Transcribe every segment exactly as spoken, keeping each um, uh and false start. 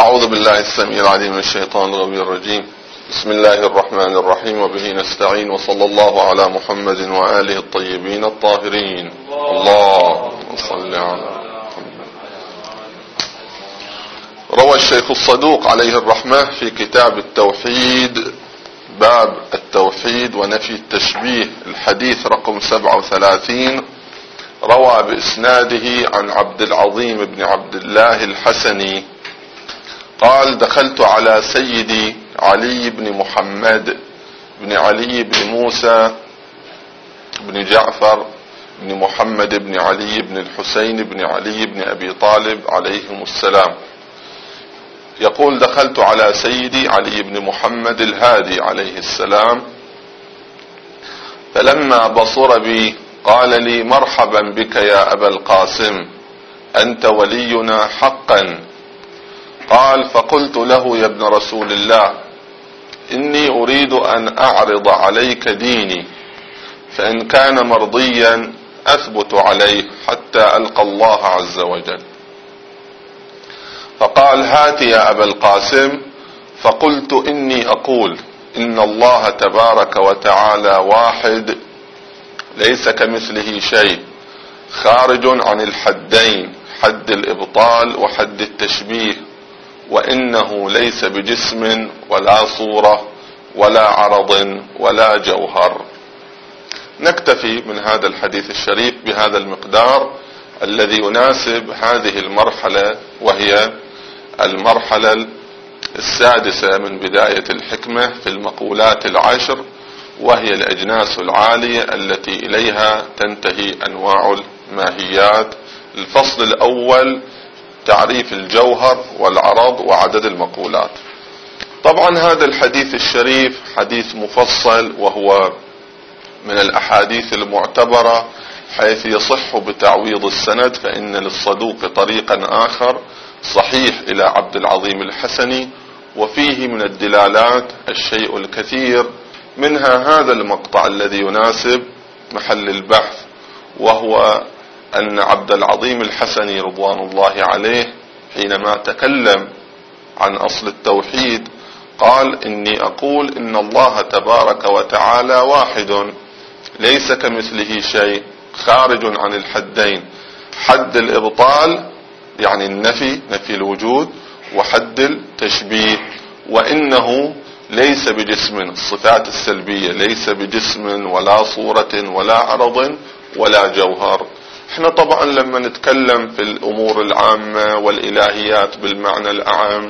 أعوذ بالله السميع العليم من الشيطان الغوي الرجيم. بسم الله الرحمن الرحيم، وبه نستعين، وصلى الله على محمد وآله الطيبين الطاهرين. اللهم صل على محمد. روى الشيخ الصدوق عليه الرحمة في كتاب التوحيد باب التوحيد ونفي التشبيه الحديث رقم سبعة وثلاثين، روى بإسناده عن عبد العظيم بن عبد الله الحسني قال: دخلت على سيدي علي بن محمد بن علي بن موسى بن جعفر بن محمد بن علي بن الحسين بن علي بن أبي طالب عليهم السلام. يقول: دخلت على سيدي علي بن محمد الهادي عليه السلام، فلما بصر بي قال لي: مرحبا بك يا أبا القاسم، أنت ولينا حقا. قال: فقلت له: يا ابن رسول الله، إني أريد أن أعرض عليك ديني، فإن كان مرضيا أثبت عليه حتى ألقى الله عز وجل. فقال: هات يا أبا القاسم. فقلت: إني أقول إن الله تبارك وتعالى واحد، ليس كمثله شيء، خارج عن الحدين، حد الإبطال وحد التشبيه، وإنه ليس بجسم ولا صورة ولا عرض ولا جوهر. نكتفي من هذا الحديث الشريف بهذا المقدار الذي يناسب هذه المرحلة، وهي المرحلة السادسة من بداية الحكمة في المقولات العشر، وهي الأجناس العالية التي إليها تنتهي أنواع الماهيات. الفصل الأول تعريف الجوهر والعرض وعدد المقولات. طبعا هذا الحديث الشريف حديث مفصل، وهو من الأحاديث المعتبرة حيث يصح بتعويض السند، فإن للصدوق طريقا آخر صحيح إلى عبد العظيم الحسني، وفيه من الدلالات الشيء الكثير، منها هذا المقطع الذي يناسب محل البحث، وهو أن عبد العظيم الحسني رضوان الله عليه حينما تكلم عن أصل التوحيد قال: إني أقول إن الله تبارك وتعالى واحد، ليس كمثله شيء، خارج عن الحدين، حد الإبطال يعني النفي، نفي الوجود، وحد التشبيه، وإنه ليس بجسم، الصفات السلبية، ليس بجسم ولا صورة ولا عرض ولا جوهر. احنا طبعا لما نتكلم في الأمور العامة والإلهيات بالمعنى الأعم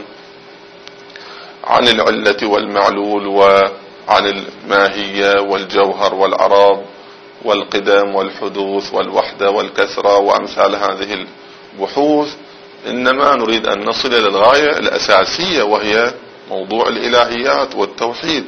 عن العلة والمعلول، وعن الماهية والجوهر والعرض والقدم والحدوث والوحدة والكثرة وأمثال هذه البحوث، إنما نريد أن نصل إلى الغاية الأساسية، وهي موضوع الإلهيات والتوحيد.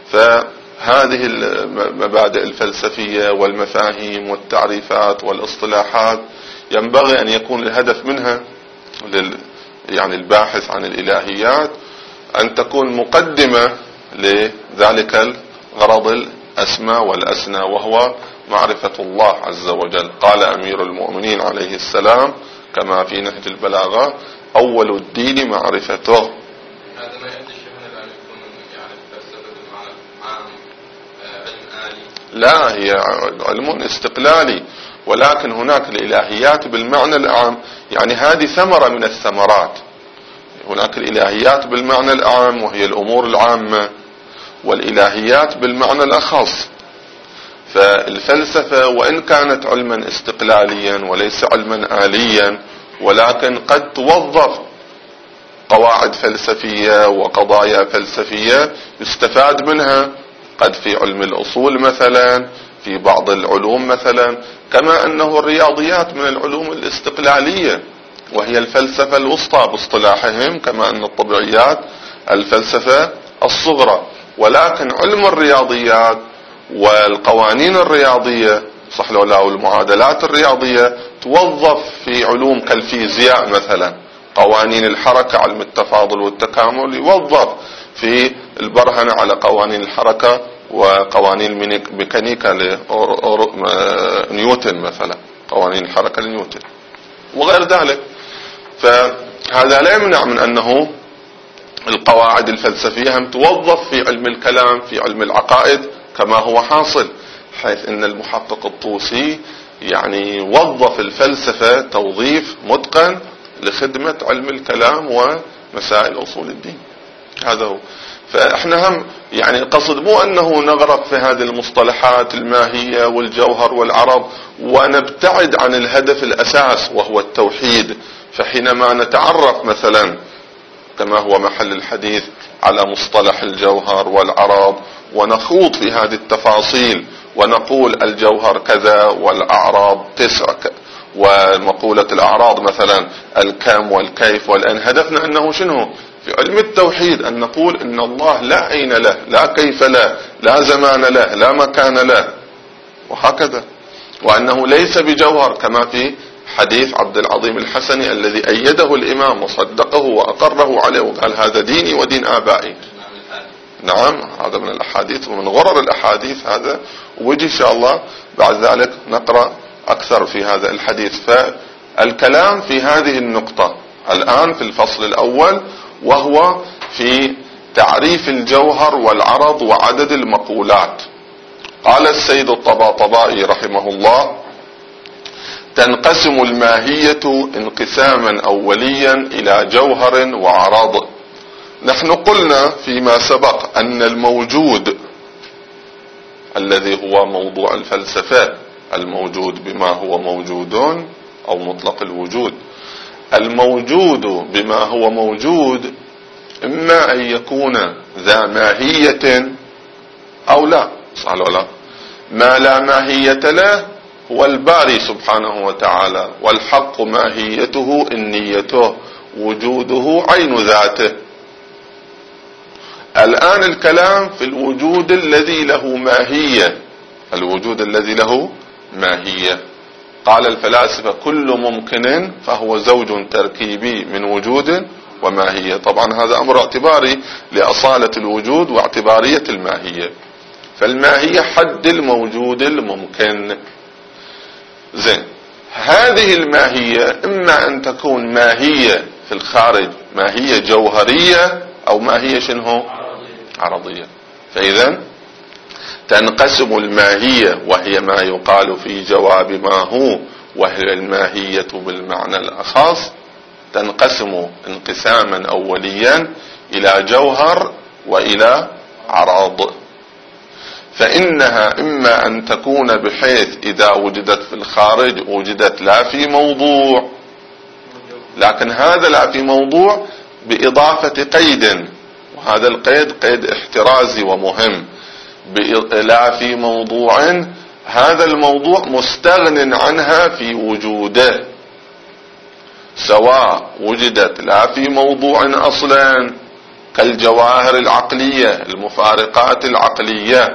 فهذه المبادئ الفلسفية والمفاهيم والتعريفات والاصطلاحات ينبغي أن يكون الهدف منها لل يعني الباحث عن الإلهيات أن تكون مقدمة لذلك الغرض الأسمى والأسنى، وهو معرفة الله عز وجل. قال أمير المؤمنين عليه السلام كما في نهج البلاغة: أول الدين معرفته. هذا ما يأتي شيخنا الآن يكون يعني الفلسفة بمعنى عام، علم آلي؟ لا، هي علم استقلالي، ولكن هناك الإلهيات بالمعنى الأعم، يعني هذه ثمرة من الثمرات. هناك الإلهيات بالمعنى الأعم وهي الأمور العامة، والإلهيات بالمعنى الأخص. فالفلسفة وإن كانت علما استقلاليا وليس علما آليا، ولكن قد توظف قواعد فلسفية وقضايا فلسفية يستفاد منها، قد في علم الأصول مثلا، في بعض العلوم مثلا، كما أنه الرياضيات من العلوم الاستقلالية وهي الفلسفة الوسطى باصطلاحهم، كما أن الطبيعيات الفلسفة الصغرى. ولكن علم الرياضيات والقوانين الرياضية صح ولا، والمعادلات الرياضية توظف في علوم كالفيزياء مثلا، قوانين الحركة، علم التفاضل والتكامل يوظف في البرهنة على قوانين الحركة وقوانين الميكانيكا لنيوتن مثلا، قوانين الحركة لنيوتن وغير ذلك. فهذا لا يمنع من أنه القواعد الفلسفية هم توظف في علم الكلام في علم العقائد كما هو حاصل، حيث ان المحقق الطوسي يعني وظف الفلسفة توظيف متقن لخدمة علم الكلام ومسائل أصول الدين. هذا هو. فاحنا هم يعني القصد مو انه نغرق في هذه المصطلحات الماهية والجوهر والعرض ونبتعد عن الهدف الاساس وهو التوحيد. فحينما نتعرف مثلا كما هو محل الحديث على مصطلح الجوهر والعرض ونخوض في هذه التفاصيل ونقول الجوهر كذا والأعراض تسع، ومقولة الأعراض مثلا الكم والكيف والأن، هدفنا أنه شنو في علم التوحيد أن نقول إن الله لا عين له، لا كيف له، لا زمان له، لا مكان له، وهكذا، وأنه ليس بجوهر كما في حديث عبد العظيم الحسني الذي أيده الإمام وصدقه وأقره عليه وقال هذا ديني ودين آبائي. نعم، هذا من الأحاديث ومن غرر الأحاديث هذا، ويجي إن شاء الله بعد ذلك نقرأ أكثر في هذا الحديث. فالكلام في هذه النقطة الآن في الفصل الأول وهو في تعريف الجوهر والعرض وعدد المقولات. قال السيد الطباطبائي رحمه الله: تنقسم الماهية انقساما أوليا إلى جوهر وعرض. نحن قلنا فيما سبق أن الموجود الذي هو موضوع الفلسفة، الموجود بما هو موجود أو مطلق الوجود، الموجود بما هو موجود إما أن يكون ذا ماهية أو لا، صح ولا لا؟ ما لا ماهية له هو الباري سبحانه وتعالى، والحق ماهيته النيته، وجوده عين ذاته. الآن الكلام في الوجود الذي له ماهية، الوجود الذي له ماهية. قال الفلاسفة: كل ممكن فهو زوج تركيبي من وجود وماهية. طبعا هذا أمر اعتباري لأصالة الوجود واعتبارية الماهية. فالماهية حد الموجود الممكن. زين، هذه الماهية إما أن تكون ماهية في الخارج، ماهية جوهرية، أو ماهية شنو؟ عرضية. فإذا تنقسم الماهية وهي ما يقال في جواب ما هو، وهي الماهية بالمعنى الأخص، تنقسم انقساما أوليا إلى جوهر وإلى عرض. فإنها إما أن تكون بحيث إذا وجدت في الخارج وجدت لا في موضوع، لكن هذا لا في موضوع بإضافة قيد، وهذا القيد قيد احترازي ومهم، لا في موضوع، هذا الموضوع مستغن عنها في وجوده، سواء وجدت لا في موضوع أصلا كالجواهر العقلية، المفارقات العقلية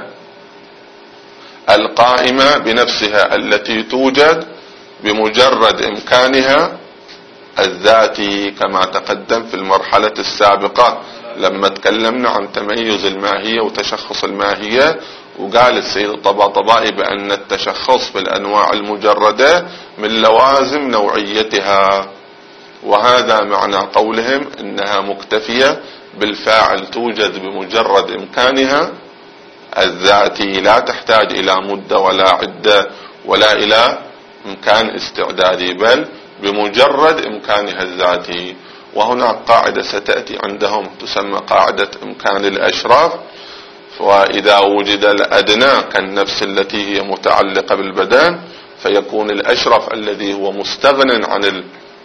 القائمة بنفسها التي توجد بمجرد إمكانها الذاتي، كما تقدم في المرحلة السابقة لما تكلمنا عن تميز الماهية وتشخص الماهية، وقال السيد الطباطبائي بأن التشخص في الأنواع المجردة من لوازم نوعيتها، وهذا معنى قولهم إنها مكتفية بالفاعل، توجد بمجرد إمكانها الذاتي، لا تحتاج إلى مدة ولا عدة ولا إلى إمكان استعدادي، بل بمجرد إمكانها الذاتي. وهناك قاعدة ستأتي عندهم تسمى قاعدة إمكان الأشراف، وإذا وجد الأدنى كالنفس التي هي متعلقة بالبدن، فيكون الأشرف الذي هو مستغن عن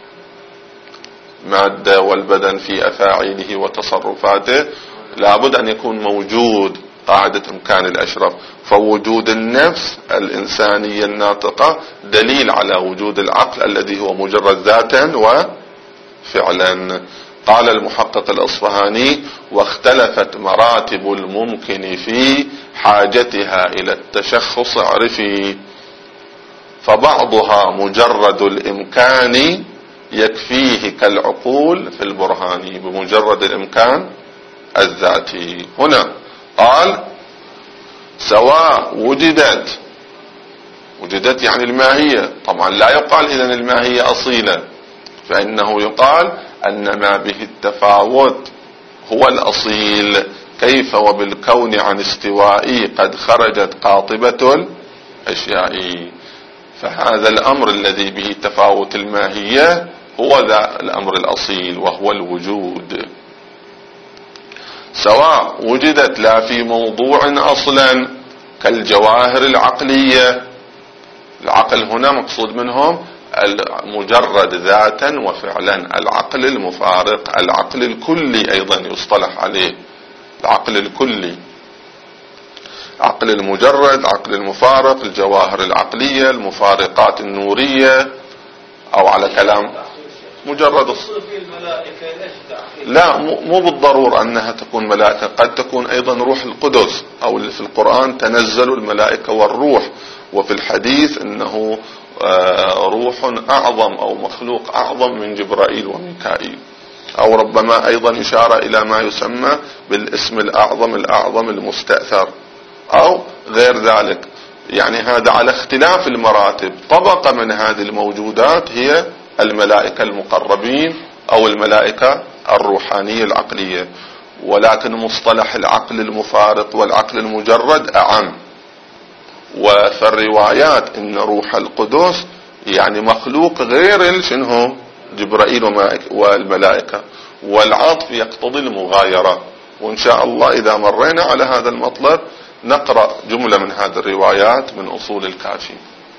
المادة والبدن في أفاعيله وتصرفاته لابد أن يكون موجود، قاعدة إمكان الأشرف. فوجود النفس الإنسانية الناطقة دليل على وجود العقل الذي هو مجرد ذاتا وفعلا. قال المحقق الأصفهاني: واختلفت مراتب الممكن في حاجتها إلى التشخص اعرفي، فبعضها مجرد الإمكان يكفيه كالعقول في البرهان، بمجرد الإمكان الذاتي. هنا قال سواء وجدت، وجدت يعني الماهية، طبعا لا يقال إذن الماهية أصيلة، فإنه يقال أن ما به التفاوت هو الأصيل. كيف وبالكون عن استوائي قد خرجت قاطبة الأشياء. فهذا الأمر الذي به تفاوت الماهية هو ذا الأمر الأصيل وهو الوجود، سواء وجدت لا في موضوع أصلا كالجواهر العقلية. العقل هنا مقصود منهم المجرد ذاتا وفعلا، العقل المفارق، العقل الكلي أيضا يصطلح عليه، العقل الكلي، عقل المجرد، عقل المفارق، الجواهر العقلية، المفارقات النورية، أو على كلام مجرد. لا، مو بالضرورة أنها تكون ملائكة، قد تكون أيضا روح القدس، أو في القرآن تنزل الملائكة والروح، وفي الحديث أنه روح أعظم أو مخلوق أعظم من جبرائيل وميكائيل، أو ربما أيضا إشارة إلى ما يسمى بالاسم الأعظم الأعظم المستأثر أو غير ذلك. يعني هذا على اختلاف المراتب. طبقة من هذه الموجودات هي الملائكة المقربين أو الملائكة الروحانية العقلية، ولكن مصطلح العقل المفارق والعقل المجرد أعم. وفي الروايات إن روح القدس يعني مخلوق غير شنو جبرائيل والملائكة، والعطف يقتضي المغايرة. وإن شاء الله إذا مرينا على هذا المطلب نقرأ جملة من هذه الروايات من أصول الكافي.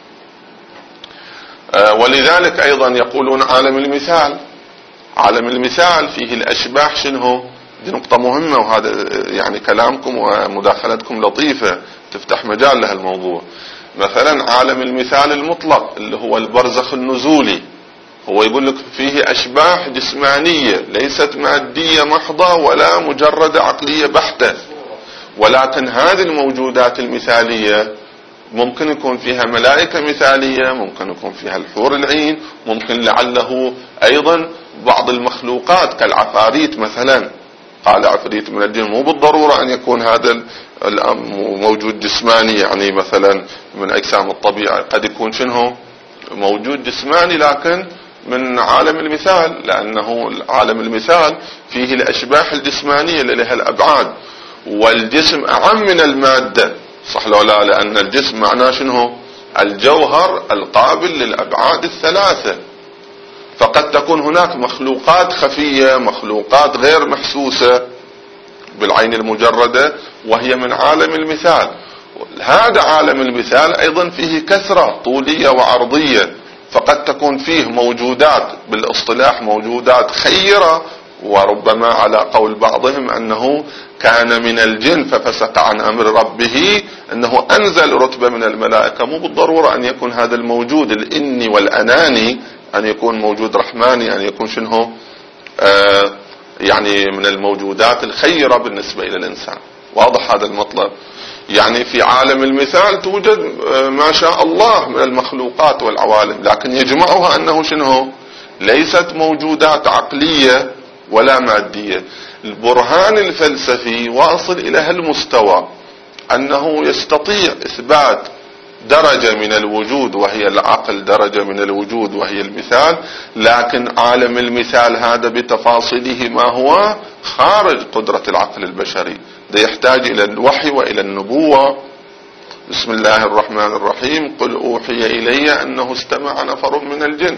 ولذلك أيضا يقولون عالم المثال، عالم المثال فيه الأشباح شنو. دي نقطة مهمة، وهذا يعني كلامكم ومداخلتكم لطيفة تفتح مجال لها الموضوع. مثلا عالم المثال المطلق اللي هو البرزخ النزولي، هو يقول لك فيه أشباح جسمانية ليست مادية محضة ولا مجرد عقلية بحتة، ولكن هذه الموجودات المثالية ممكن يكون فيها ملائكة مثالية، ممكن يكون فيها الحور العين، ممكن لعله أيضا بعض المخلوقات كالعفاريت مثلا. قال عفريت من الجن، مو بالضرورة أن يكون هذا موجود جسماني، يعني مثلا من أجسام الطبيعة، قد يكون شنو موجود جسماني لكن من عالم المثال، لأنه عالم المثال فيه الأشباح الجسمانية اللي لها الأبعاد، والجسم أعم من المادة، صح لو لا؟ لأن الجسم معناه شنو الجوهر القابل للأبعاد الثلاثة. فقد تكون هناك مخلوقات خفية، مخلوقات غير محسوسة بالعين المجردة، وهي من عالم المثال. هذا عالم المثال أيضا فيه كثرة طولية وعرضية، فقد تكون فيه موجودات بالاصطلاح موجودات خيرة، وربما على قول بعضهم أنه كان من الجن ففسق عن أمر ربه، أنه أنزل رتبة من الملائكة. مو بالضرورة أن يكون هذا الموجود الإني والأناني أن يكون موجود رحماني، أن يكون شنو آه يعني من الموجودات الخيرة بالنسبة إلى الإنسان. واضح هذا المطلب؟ يعني في عالم المثال توجد ما شاء الله من المخلوقات والعوالم، لكن يجمعها أنه شنو ليست موجودات عقلية ولا مادية. البرهان الفلسفي واصل إلى هالمستوى، أنه يستطيع إثبات درجة من الوجود وهي العقل، درجة من الوجود وهي المثال، لكن عالم المثال هذا بتفاصيله ما هو خارج قدرة العقل البشري، ده يحتاج إلى الوحي وإلى النبوة. بسم الله الرحمن الرحيم، قل أوحي إلي أنه استمع نفر من الجن.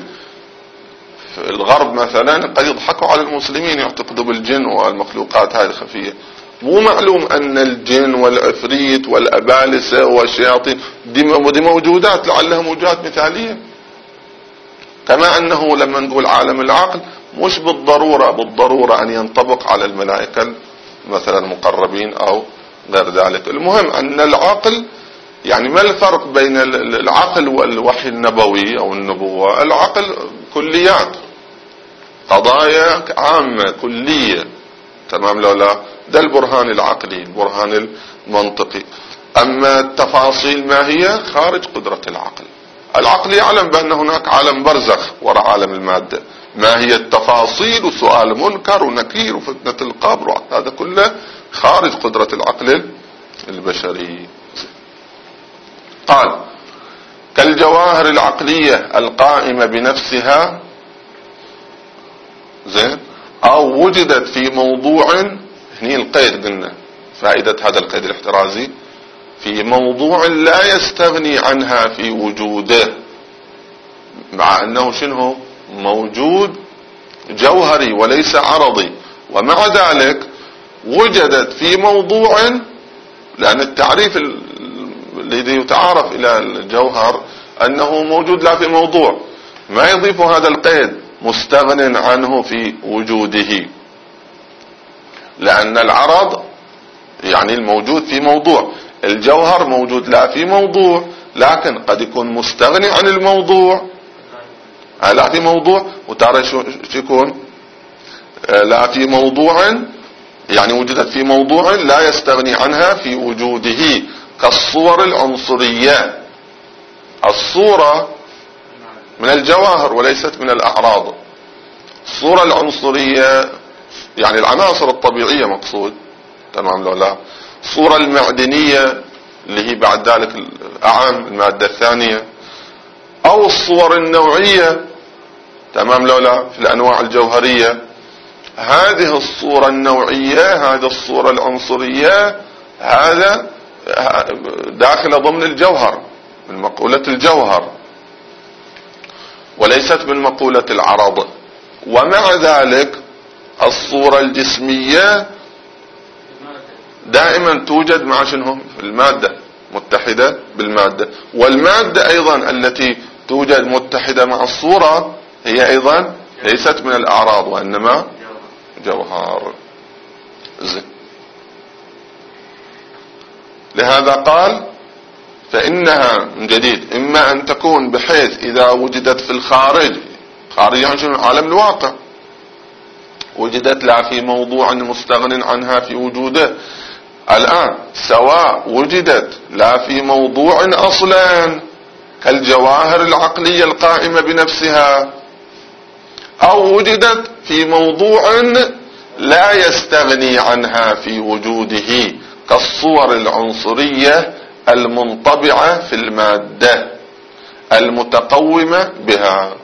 في الغرب مثلا قد يضحكوا على المسلمين، يعتقدوا بالجن والمخلوقات هذه الخفية. مو معلوم أن الجن والعفريت والأبالسة والشياطين دي موجودات، لعلها موجودات مثالية. كما أنه لما نقول عالم العقل مش بالضرورة بالضرورة أن ينطبق على الملائكة مثلا المقربين أو غير ذلك. المهم أن العقل، يعني ما الفرق بين العقل والوحي النبوي أو النبوة؟ العقل كليات، قضايا عامة كلية، تمام لو لا؟ ده البرهان العقلي، البرهان المنطقي. أما التفاصيل ما هي خارج قدرة العقل. العقل يعلم بأن هناك عالم برزخ وراء عالم المادة، ما هي التفاصيل وسؤال منكر ونكير وفتنة القبر، هذا كله خارج قدرة العقل البشري. قال كالجواهر العقلية القائمة بنفسها، زين، أو وجدت في موضوع، هني القيد قلنا فائدة هذا القيد الاحترازي، في موضوع لا يستغني عنها في وجوده، مع أنه شنو موجود جوهري وليس عرضي، ومع ذلك وجدت في موضوع، لأن التعريف الذي يتعارف إلى الجوهر أنه موجود لا في موضوع، ما يضيف هذا القيد مستغن عنه في وجوده، لأن العرض يعني الموجود في موضوع، الجوهر موجود لا في موضوع، لكن قد يكون مستغني عن الموضوع لا في موضوع، وترى شو يكون لا في موضوع، يعني وجدت في موضوع لا يستغني عنها في وجوده، كالصور العنصرية. الصورة من الجواهر وليست من الأعراض. الصورة العنصرية يعني العناصر الطبيعية مقصود، تمام لو لا. الصورة المعدنية اللي هي بعد ذلك الأعم المادة الثانية، أو الصور النوعية، تمام لو لا، في الأنواع الجوهرية. هذه الصورة النوعية، هذه الصورة العنصرية، هذا داخل ضمن الجوهر، من مقولة الجوهر وليست من مقولة العرض. ومع ذلك الصورة الجسمية دائما توجد مع شنو المادة، متحدة بالمادة، والمادة أيضا التي توجد متحدة مع الصورة هي أيضا ليست من الأعراض وإنما جوهر. زين. لهذا قال فإنها من جديد إما أن تكون بحيث إذا وجدت في الخارج، خارج يعني شنو عالم الواقع، وجدت لا في موضوع مستغن عنها في وجوده. الآن سواء وجدت لا في موضوع أصلا كالجواهر العقلية القائمة بنفسها، أو وجدت في موضوع لا يستغني عنها في وجوده كالصور العنصرية المنطبعة في المادة المتقومة بها.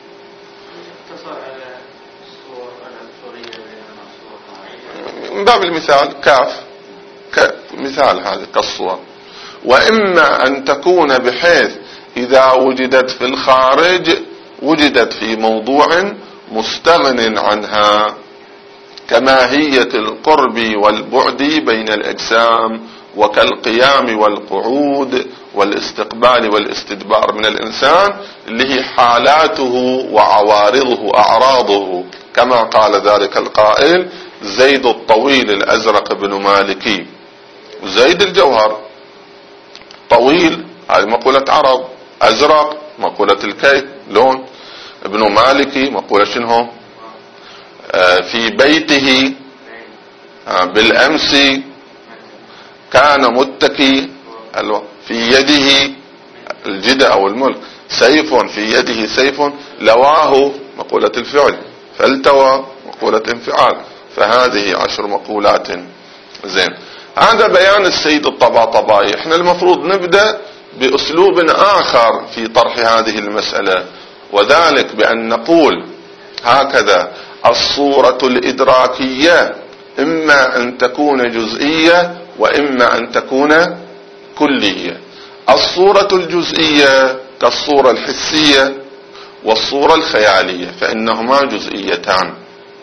من باب المثال كاف كمثال هذه كالصور. وإما أن تكون بحيث إذا وجدت في الخارج وجدت في موضوع مستغن عنها كماهية القرب والبعد بين الأجسام، وكالقيام والقعود والاستقبال والاستدبار من الإنسان، اللي هي حالاته وعوارضه أعراضه، كما قال ذلك القائل زيد الطويل الأزرق بن مالكي. زيد الجوهر طويل، هذه مقولة عرب، أزرق مقولة الكي لون، ابن مالكي مقولة شنو آه في بيته آه بالأمس كان متكي في يده الجدة أو الملك، سيف في يده سيف لواه مقولة الفعل، فالتوى مقولة انفعال. فهذه عشر مقولات. زين، هذا بيان السيد الطباطبائي. احنا المفروض نبدأ بأسلوب آخر في طرح هذه المسألة، وذلك بأن نقول هكذا: الصورة الإدراكية إما أن تكون جزئية وإما أن تكون كلية. الصورة الجزئية كالصورة الحسية والصورة الخيالية، فإنهما جزئيتان.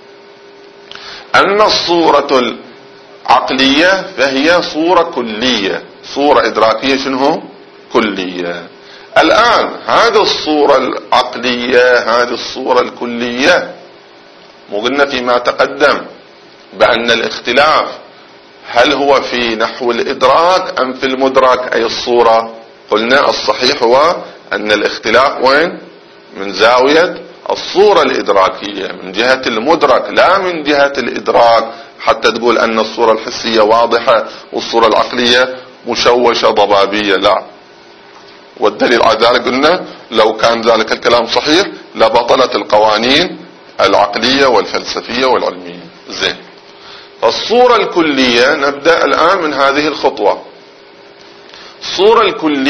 أما الصورة العقلية فهي صورة كلية، صورة إدراكية شنو كلية. الآن هذه الصورة العقلية، هذه الصورة الكلية، مو قلنا فيما تقدم بأن الاختلاف هل هو في نحو الإدراك أم في المدرك أي الصورة؟ قلنا الصحيح هو أن الاختلاف وين؟ من زاوية الصورة الإدراكية، من جهة المدرك لا من جهة الإدراك، حتى تقول أن الصورة الحسية واضحة والصورة العقلية مشوشة ضبابية، لا. والدليل على ذلك قلنا لو كان ذلك الكلام صحيح لبطلت القوانين العقلية والفلسفية والعلمية. زين، الصورة الكلية نبدأ الآن من هذه الخطوة. الصورة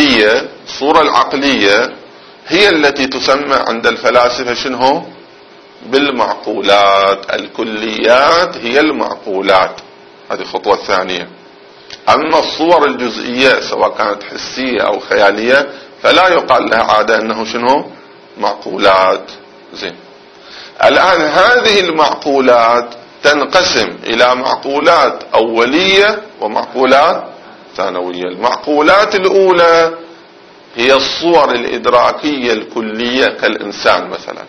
الكلية، الصورة العقلية، هي التي تسمى عند الفلاسفة شنو بالمعقولات. الكليات هي المعقولات، هذه الخطوة الثانية. أما الصور الجزئية سواء كانت حسية أو خيالية فلا يقال لها عادة أنه شنو معقولات. زين، الآن هذه المعقولات تنقسم إلى معقولات أولية ومعقولات ثانوية. المعقولات الأولى هي الصور الإدراكية الكلية كالإنسان مثلا،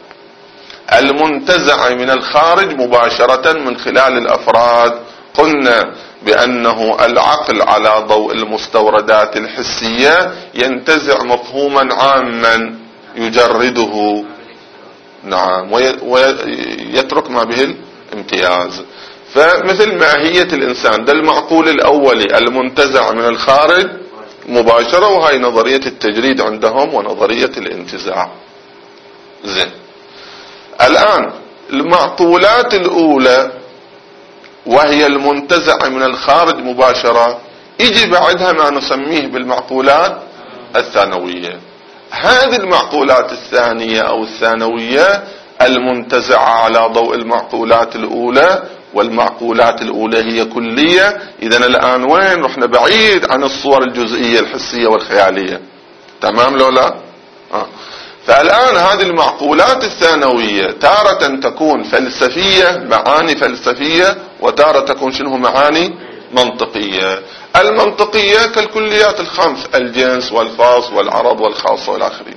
المنتزع من الخارج مباشرة من خلال الأفراد. قلنا بأنه العقل على ضوء المستوردات الحسية ينتزع مفهوما عاما يجرده، نعم، ويترك ما به الامتياز. فمثل ماهية الإنسان ده المعقول الأولي المنتزع من الخارج مباشرة، وهي نظرية التجريد عندهم ونظرية الانتزاع. زين، الآن المعقولات الأولى وهي المنتزع من الخارج مباشرة يجي بعدها ما نسميه بالمعقولات الثانوية. هذه المعقولات الثانية أو الثانوية المنتزعة على ضوء المعقولات الأولى، والمعقولات الأولى هي كلية. إذن الآن وين رحنا؟ بعيد عن الصور الجزئية الحسية والخيالية، تمام لو لا؟ آه. فالآن هذه المعقولات الثانوية تارة تكون فلسفية، معاني فلسفية، وتارة تكون شنو معاني منطقية. المنطقية كالكليات الخمس، الجنس والفاص والعرض والخاصة والآخرين.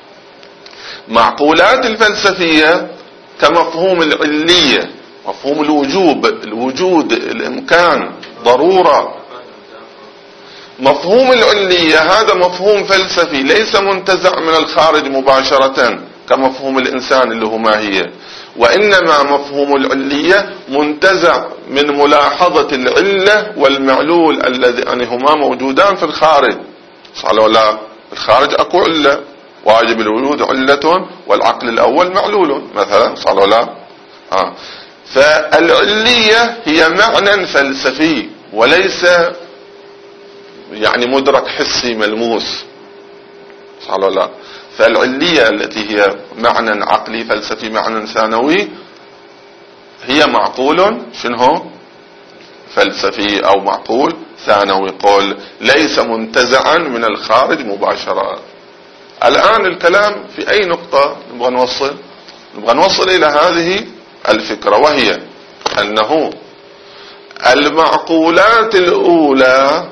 معقولات الفلسفية كمفهوم العلية، مفهوم الوجوب، الوجود، الإمكان، ضرورة. مفهوم العلية هذا مفهوم فلسفي ليس منتزع من الخارج مباشرة كمفهوم الإنسان اللي هو ماهية، وإنما مفهوم العلية منتزع من ملاحظة العلة والمعلول الذي هما موجودان في الخارج. صح ولا؟ الخارج أكو علة، واجب الوجود علة والعقل الأول معلول مثلا. صح ولا؟ آه. فالعلية هي معنى فلسفي وليس يعني مدرك حسي ملموس. صح ولا لا؟ فالعلية التي هي معنى عقلي فلسفي معنى ثانوي هي معقول شنو فلسفي أو معقول ثانوي، قول ليس منتزعا من الخارج مباشرة. الآن الكلام في أي نقطة نبغى نوصل؟ نبغى نوصل إلى هذه الفكرة، وهي أنه المعقولات الأولى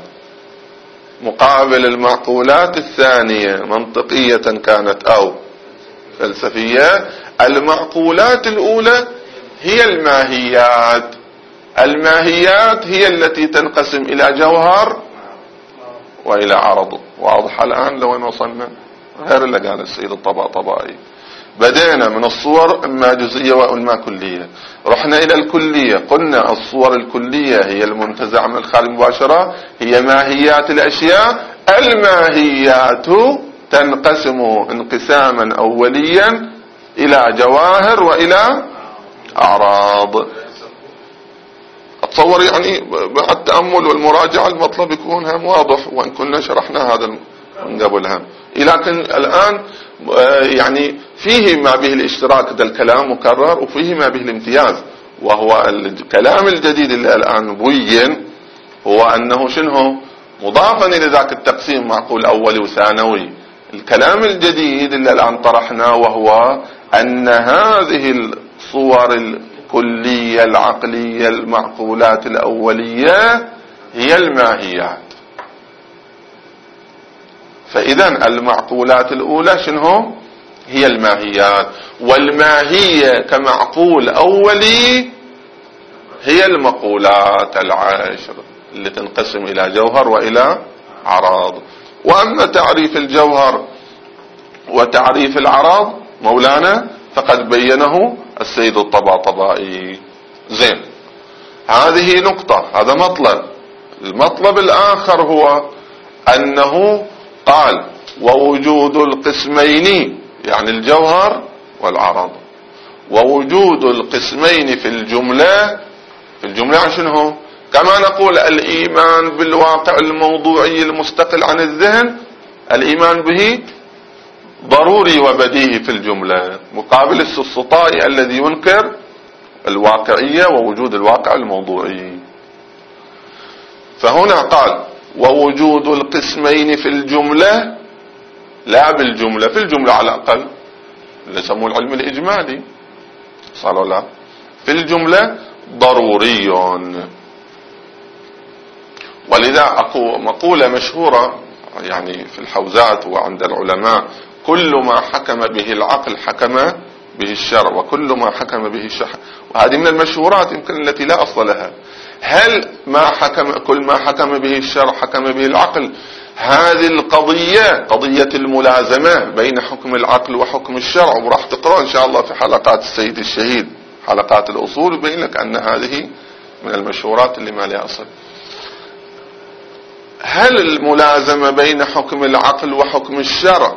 مقابل المعقولات الثانية منطقية كانت أو فلسفية. المعقولات الأولى هي الماهيات. الماهيات هي التي تنقسم إلى جوهر وإلى عرض. واضح الآن لوين وصلنا؟ غير اللي قال السيد الطباطبائي. بدينا من الصور إما جزئية وإما كلية، رحنا إلى الكلية، قلنا الصور الكلية هي المنتزع من الخارج مباشرة، هي ماهيات الأشياء. الماهيات تنقسم انقساما أوليا إلى جواهر وإلى أعراض. أتصور يعني بعد التأمل والمراجعة المطلب يكون هم واضح، وإن كنا شرحنا هذا من قبلها. لكن الآن يعني فيه ما به الاشتراك، ده الكلام مكرر، وفيه ما به الامتياز. وهو الكلام الجديد اللي الآن بين هو أنه شنو مضافا إلى ذاك التقسيم معقول أولي وثانوي. الكلام الجديد اللي الآن طرحناه وهو أن هذه الصور الكلية العقلية المعقولات الأولية هي الماهيات. فإذا المعقولات الأولى شنو هي الماهيات، والماهية كمعقول أولي هي المقولات العشر اللي تنقسم إلى جوهر وإلى عرض. وأما تعريف الجوهر وتعريف العرض مولانا فقد بينه السيد الطباطبائي. زين، هذه نقطة، هذا مطلب. المطلب الآخر هو أنه قال ووجود القسمين، يعني الجوهر والعرض، ووجود القسمين في الجملة. في الجملة شنو؟ كما نقول الإيمان بالواقع الموضوعي المستقل عن الذهن، الإيمان به ضروري وبديهي في الجملة، مقابل السلسطائي الذي ينكر الواقعية ووجود الواقع الموضوعي. فهنا قال ووجود القسمين في الجملة، لا بالجملة، في الجملة على الأقل اللي يسموه العلم الإجمالي صار لا، في الجملة ضروري. ولذا أقول مقولة مشهورة يعني في الحوزات وعند العلماء: كل ما حكم به العقل حكم به الشرع، وكل ما حكم به الشرع. وهذه من المشهورات يمكن التي لا أصل لها. هل ما حكم كل ما حكم به الشرع حكم به العقل؟ هذه القضية قضية الملازمة بين حكم العقل وحكم الشرع، وراح تقرأ إن شاء الله في حلقات السيد الشهيد حلقات الأصول يبين لك أن هذه من المشهورات اللي ما لها أصل. هل الملازمة بين حكم العقل وحكم الشرع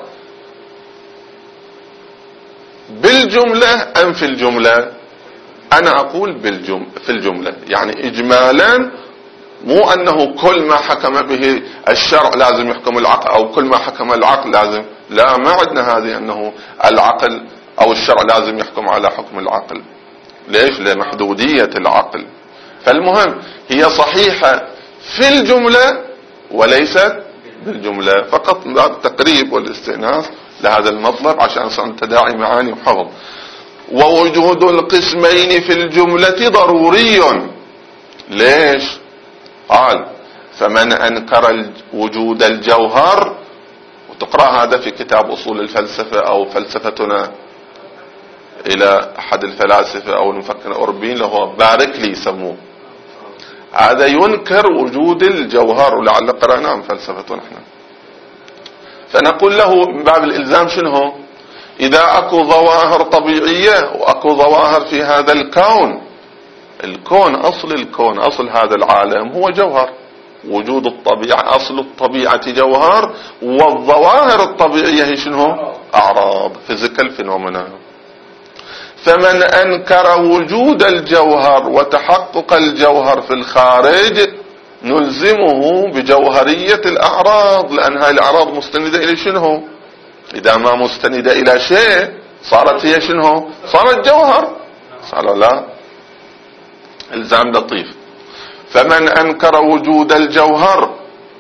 بالجملة أم في الجملة؟ أنا أقول بالجملة، في الجملة، يعني إجمالا، مو أنه كل ما حكم به الشرع لازم يحكم العقل، أو كل ما حكم العقل لازم، لا، ما عندنا هذه أنه العقل أو الشرع لازم يحكم على حكم العقل. ليش؟ لمحدودية العقل. فالمهم هي صحيحة في الجملة وليست بالجملة، فقط من باب التقريب والاستئناس لهذا المطلب عشان صار تداعي معاني وحفظ. ووجود القسمين في الجملة ضروري. ليش؟ قال فمن أنكر وجود الجوهر، وتقرأ هذا في كتاب أصول الفلسفة أو فلسفتنا إلى أحد الفلاسفة أو المفكر الأوروبيين اللي هو باركلي يسموه، هذا ينكر وجود الجوهر، ولعل قرأناه من فلسفتنا نحن. فنقول له من باب الإلزام شنو؟ إذا أكو ظواهر طبيعية وأكو ظواهر في هذا الكون، الكون أصل الكون أصل هذا العالم هو جوهر، وجود الطبيعة أصل الطبيعة جوهر، والظواهر الطبيعية هي شنو؟ أعراض، فيزيكال فينومينا. فمن أنكر وجود الجوهر وتحقق الجوهر في الخارج نلزمه بجوهرية الأعراض، لأن هاي الأعراض مستندة إلى شنو؟ إذا ما مستندة إلى شيء صارت هي شنو؟ صارت جوهر، صار لا؟ الزام لطيف. فمن أنكر وجود الجوهر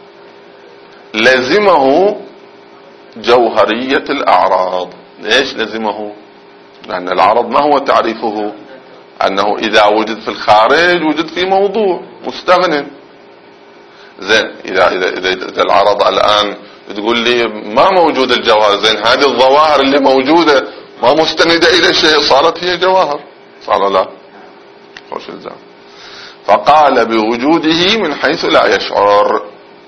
لزمه جوهرية الأعراض. ليش لزمه؟ لأن العرض ما هو تعريفه؟ أنه إذا وجد في الخارج وجد في موضوع مستغن. زين، إذا, إذا, إذا, إذا العرض الآن تقول لي ما موجود الجوهر، زين هذه الظواهر اللي موجودة ما مستندة إلى شيء صارت هي جواهر، صار لا؟ خوش الزام. فقال بوجوده من حيث لا يشعر.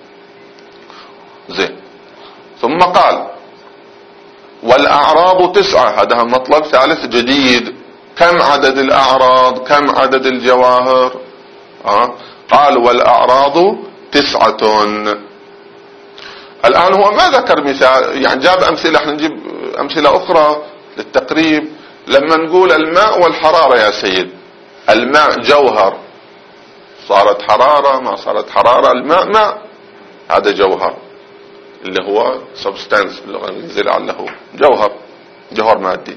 زين، ثم قال والأعراض تسعة، هذا مطلب ثالث جديد. كم عدد الأعراض؟ كم عدد الجواهر؟ أه؟ قال والأعراض تسعة. الآن هو ما ذكر مثال، يعني جاب أمثلة، احنا نجيب أمثلة أخرى للتقريب. لما نقول الماء والحرارة يا سيد، الماء جوهر، صارت حرارة ما صارت حرارة، الماء ماء، هذا جوهر اللي هو substance باللغة الإنجليزية لعله جوهر، جوهر مادي.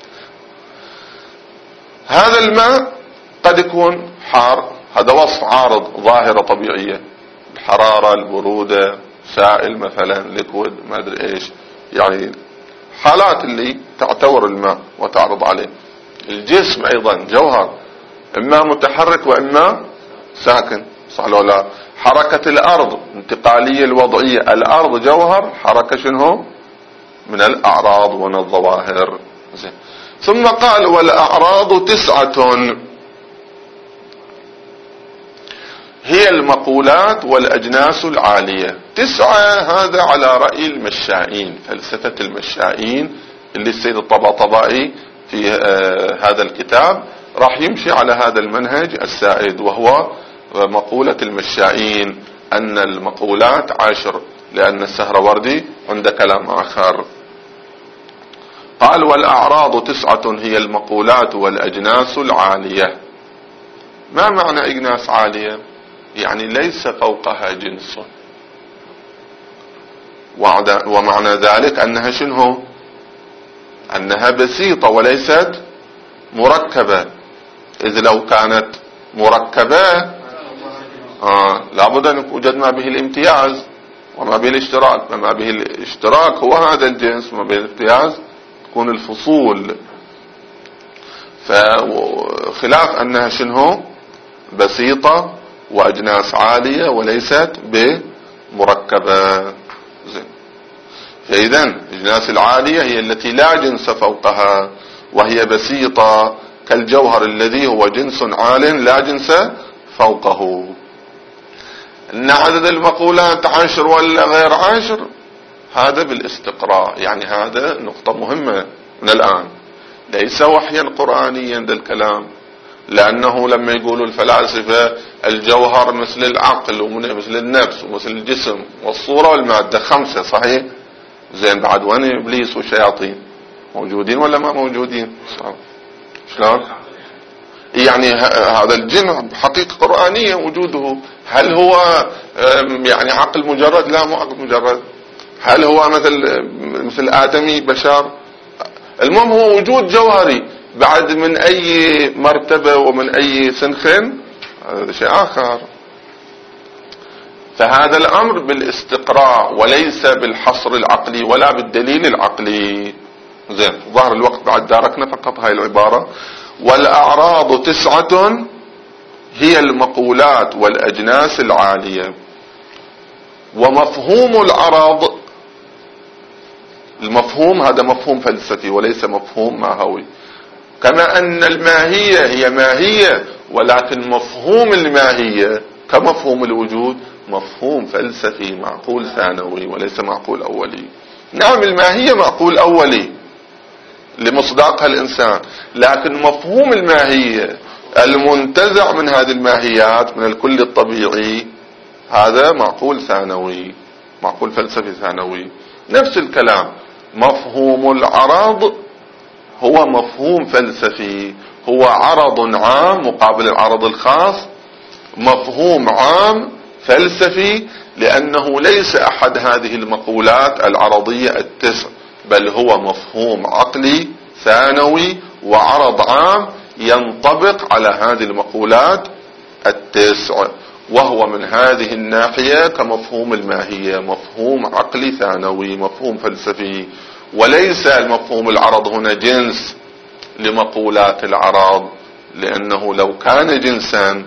هذا الماء قد يكون حار، هذا وصف عارض، ظاهرة طبيعية، الحرارة، البرودة، سائل مثلا، ليكويد، ما أدري إيش، يعني حالات اللي تعتبر الماء وتعرض عليه. الجسم أيضا جوهر، إما متحرك وإما ساكن، صح ولا لا؟ حركة الأرض انتقالية الوضعية، الأرض جوهر، حركة شنو؟ من الأعراض ومن الظواهر. زين. ثم قال والأعراض تسعة، هي المقولات والأجناس العالية. تسعة، هذا على رأي المشائين، فلسفة المشائين اللي السيد الطباطبائي في آه هذا الكتاب راح يمشي على هذا المنهج السائد، وهو مقولة المشائين أن المقولات عشر، لأن السهروردي عنده كلام آخر. قال والأعراض تسعة هي المقولات والأجناس العالية. ما معنى أجناس عالية؟ يعني ليس فوقها جنس، ومعنى ذلك أنها شنو؟ أنها بسيطة وليست مركبة، إذ لو كانت مركبة آه لابد أن يوجد ما به الامتياز وما به الاشتراك، ما به الاشتراك هو هذا الجنس، وما به الامتياز تكون الفصول. فخلاف أنها شنو بسيطة وأجناس عالية وليست بمركبة. زين. فإذا الأجناس العالية هي التي لا جنس فوقها، وهي بسيطة كالجوهر الذي هو جنس عال لا جنس فوقه. إن عدد المقولات عشر ولا غير عشر هذا بالاستقراء، يعني هذا نقطة مهمة من الآن، ليس وحيا قرآنيا ذا الكلام، لأنه لما يقولوا الفلاسفة الجوهر مثل العقل ومثل النفس ومثل الجسم والصورة والمادة خمسة، صحيح؟ زين، بعد وين إبليس والشياطين؟ موجودين ولا ما موجودين؟ شلون؟ يعني هذا الجن حقيقة قرآنية وجوده. هل هو يعني عقل مجرد؟ لا، مو عقل مجرد. هل هو مثل مثل آدمي بشر؟ المهم هو وجود جوهري، بعد من أي مرتبة ومن أي سنخن هذا شيء آخر. فهذا الأمر بالاستقراء وليس بالحصر العقلي ولا بالدليل العقلي. زين، ظهر الوقت بعد داركنا فقط هاي العبارة. والأعراض تسعة هي المقولات والأجناس العالية. ومفهوم العرض، المفهوم هذا مفهوم فلسفي وليس مفهوم ماهوي، كما أن الماهية هي ماهية، ولكن مفهوم الماهية كمفهوم الوجود مفهوم فلسفي معقول ثانوي وليس معقول أولي. نعم، الماهية معقول أولي لمصداقها الإنسان، لكن مفهوم الماهية المنتزع من هذه الماهيات من الكل الطبيعي هذا معقول ثانوي، معقول فلسفي ثانوي. نفس الكلام مفهوم العرض هو مفهوم فلسفي، هو عرض عام مقابل العرض الخاص، مفهوم عام فلسفي، لأنه ليس أحد هذه المقولات العرضية التسع، بل هو مفهوم عقلي ثانوي وعرض عام ينطبق على هذه المقولات التسع، وهو من هذه الناحية كمفهوم الماهية مفهوم عقلي ثانوي، مفهوم فلسفي. وليس المفهوم العرض هنا جنس لمقولات العرض، لأنه لو كان جنسا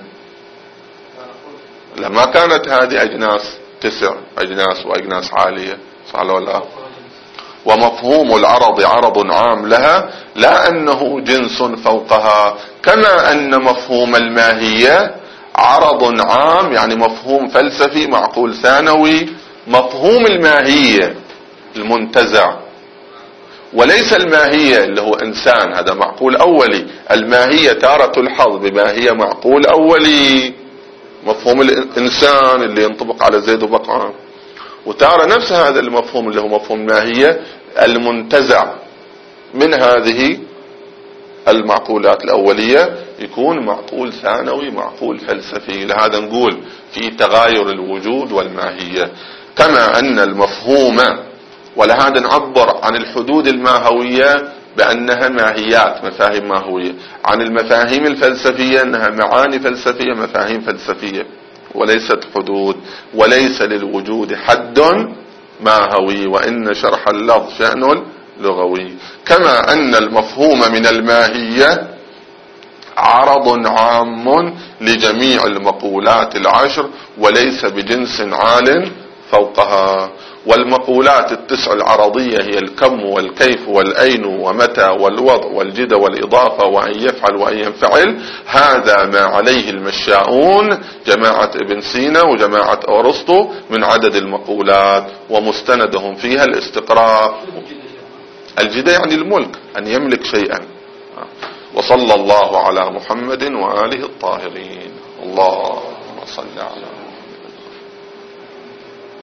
لما كانت هذه أجناس تسع أجناس وأجناس عالية، صح ولا لا؟ ومفهوم العرض عرض عام لها، لا أنه جنس فوقها، كما أن مفهوم الماهية عرض عام يعني مفهوم فلسفي معقول ثانوي. مفهوم الماهية المنتزع وليس الماهية اللي هو إنسان، هذا معقول أولي. الماهية تارة تلحظ بماهية معقول أولي، مفهوم الإنسان اللي ينطبق على زيد وبقرة، وتارة نفس هذا المفهوم اللي هو مفهوم الماهية المنتزع من هذه المعقولات الأولية يكون معقول ثانوي معقول فلسفي. لهذا نقول في تغاير الوجود والماهية، كما أن المفهوم، ولهذا نعبر عن الحدود الماهوية بأنها ماهيات مفاهيم ماهوية، عن المفاهيم الفلسفية أنها معاني فلسفية مفاهيم فلسفية وليست حدود. وليس للوجود حد ماهوي، وإن شرح اللفظ شأن لغوي. كما أن المفهوم من الماهية عرض عام لجميع المقولات العشر وليس بجنس عال فوقها. والمقولات التسع العرضية هي الكم والكيف والأين ومتى والوضع والجد والإضافة وأن يفعل وأن ينفعل. هذا ما عليه المشاؤون جماعة ابن سينا وجماعة أرسطو من عدد المقولات، ومستندهم فيها الاستقراء. الجد يعني الملك، أن يملك شيئا. وصلى الله على محمد وآله الطاهرين. اللهم صل على